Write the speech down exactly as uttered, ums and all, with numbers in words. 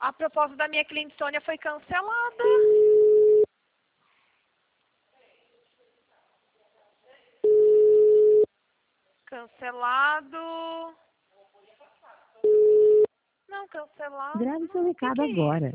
A proposta da minha cliente Sônia foi cancelada. Cancelado. Não, cancelado. Grave seu Não, o que recado que é agora. isso?